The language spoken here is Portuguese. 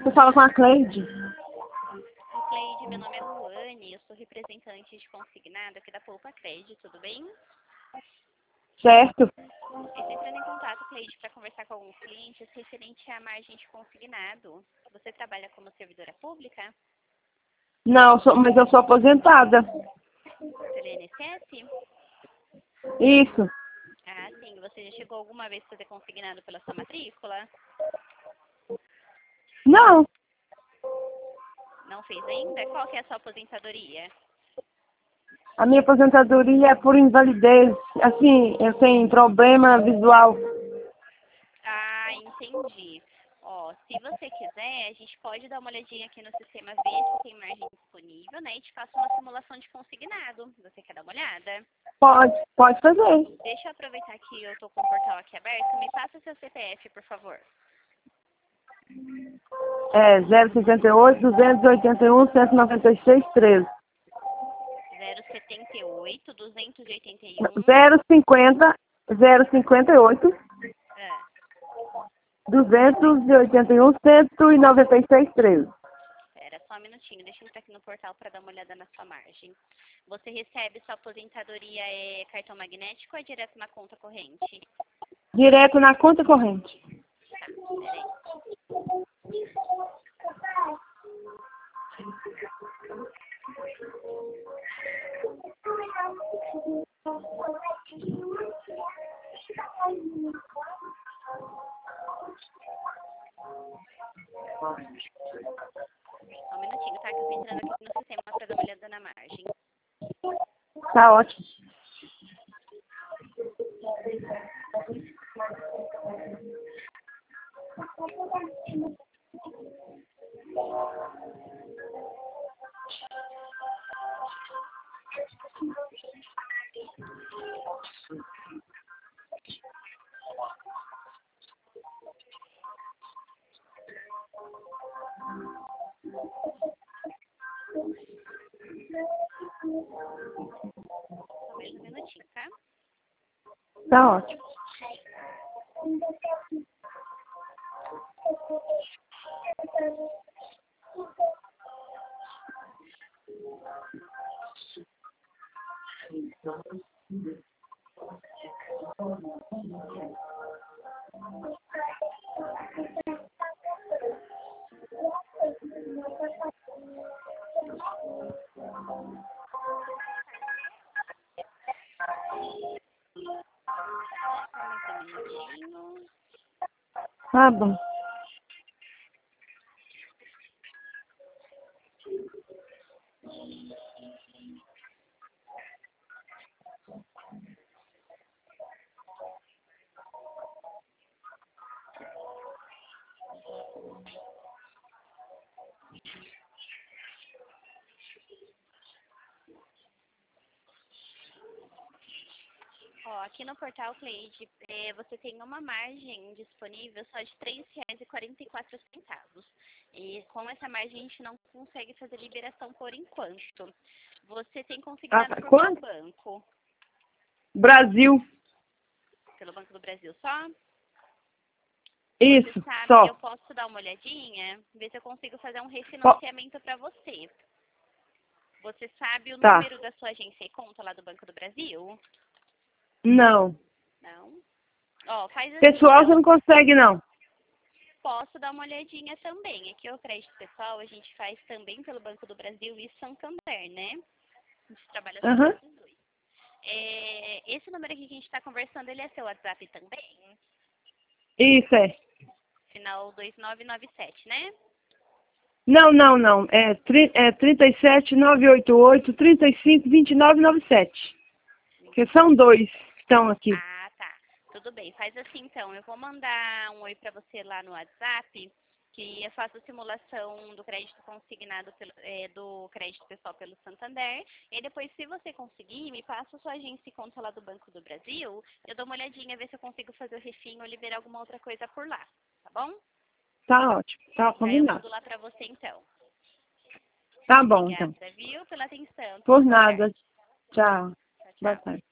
Você fala com a Cleide? Cleide, meu nome é Luane, eu sou representante de consignado aqui da Poupa Cred, tudo bem? Certo. Eu estou entrando em contato, Cleide, para conversar com alguns clientes referente à margem de consignado. Você trabalha como servidora pública? Não, mas eu sou aposentada. Pelo INSS? Isso. Ah, sim. Você já chegou alguma vez a fazer consignado pela sua matrícula? Não. Não fez ainda? Qual que é a sua aposentadoria? A minha aposentadoria é por invalidez. Assim, eu tenho problema visual. Ah, entendi. Ó, se você quiser, a gente pode dar uma olhadinha aqui no sistema, ver se tem margem disponível, né? E te faço uma simulação de consignado. Você quer dar uma olhada? Pode fazer. Deixa eu aproveitar que eu tô com o portal aqui aberto. Me passa seu CPF, por favor. É 058 281 196 13. 078 281. 058 Ah, 281 196 13. espera só um minutinho. Deixa eu entrar aqui no portal para dar uma olhada na sua margem. Você recebe sua aposentadoria cartão magnético ou é direto na conta corrente? Direto na conta corrente. Tá, peraí. Só um minutinho, tá? Que eu tô entrando aqui no sistema para dar uma olhada na margem. Tá ótimo. Só mais um minutinho, tá? Tá ótimo. Só mais um minutinho. Tá bom. Ó, aqui no portal Cleide, você tem uma margem disponível só de R$ 3,44. E com essa margem a gente não consegue fazer liberação por enquanto. Você tem consignado por qual Quanto? banco? Brasil. Pelo Banco do Brasil só? Isso, Você sabe, só. eu posso dar uma olhadinha, ver se eu consigo fazer um refinanciamento para você. Você sabe o Tá. número da sua agência e conta lá do Banco do Brasil? Não. Não? Ó, faz assim, Pessoal, então. você não consegue, não. Posso dar uma olhadinha também. Aqui o crédito pessoal a gente faz também pelo Banco do Brasil e Santander, né? A gente trabalha só com Aham. esses dois. Esse número aqui que a gente está conversando, ele é seu WhatsApp também? Isso é. Final 2997, né? Não. É 37 988 35 29 97. Que são dois que estão aqui. Ah, tá. Tudo bem. Faz assim, então. Eu vou mandar um oi para você lá no WhatsApp, que eu faço simulação do crédito consignado do crédito pessoal pelo Santander. E depois, se você conseguir, me passa a sua agência e conta lá do Banco do Brasil. Eu dou uma olhadinha, ver se eu consigo fazer o refim ou liberar alguma outra coisa por lá. Tá bom? Tá ótimo. Tá Aí eu combinado. mando lá para você, então. Tá bom, então. Obrigada, viu, pela atenção. Por Boa nada. tarde. Tchau. Tchau, Boa tchau. tarde.